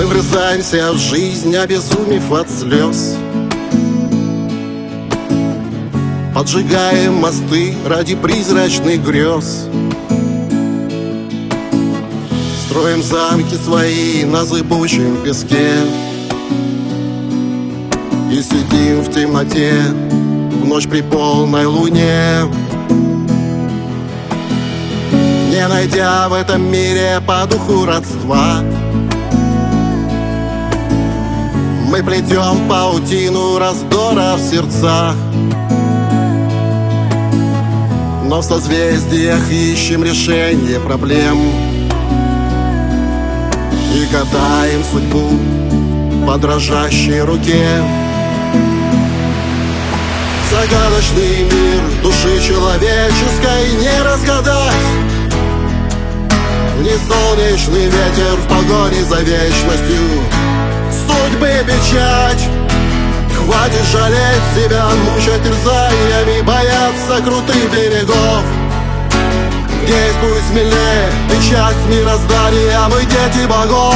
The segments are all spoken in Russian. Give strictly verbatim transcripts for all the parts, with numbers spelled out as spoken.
Мы врезаемся в жизнь, обезумев от слез. Поджигаем мосты ради призрачных грез. Строим замки свои на зыбучем песке и сидим в темноте в ночь при полной луне, не найдя в этом мире по духу родства. Мы плетем паутину раздора в сердцах, но в созвездиях ищем решение проблем и гадаем судьбу по дрожащей руке. Загадочный мир души человеческой не разгадать. В несолнечный ветер в погоне за вечностью судьбы печать. Хватит жалеть себя, мучать терзаниями, бояться крутых берегов. Действуй смелее, ты часть мироздания, мы дети богов.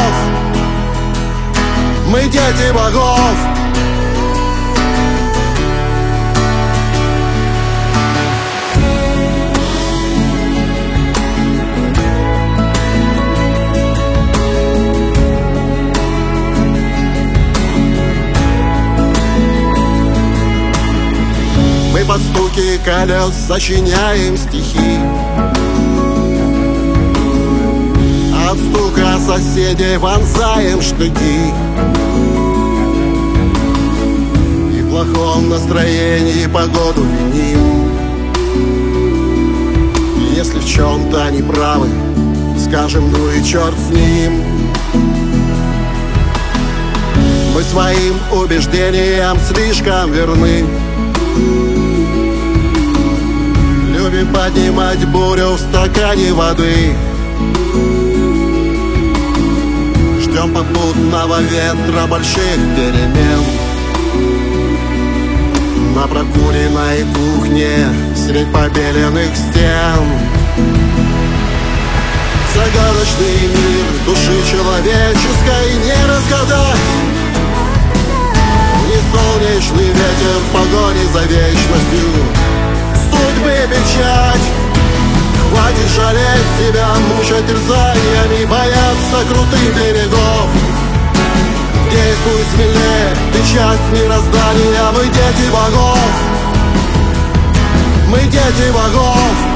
Мы дети богов. Мы под стуки колес сочиняем стихи. От стука соседей вонзаем штыки. И в плохом настроении погоду виним. Если в чем-то они правы, скажем, ну и черт с ним. Мы своим убеждениям слишком верны. Любим поднимать бурю в стакане воды. Ждем попутного ветра больших перемен на прокуренной кухне средь побеленных стен. Загадочный мир души человеческой не разгадать. Солнечный ветер в погоне за вечностью судьбы печать. Хватит жалеть себя, мучать терзаниями, бояться крутых берегов. Действуй смелее, ты часть мироздания, мы дети богов. Мы дети богов.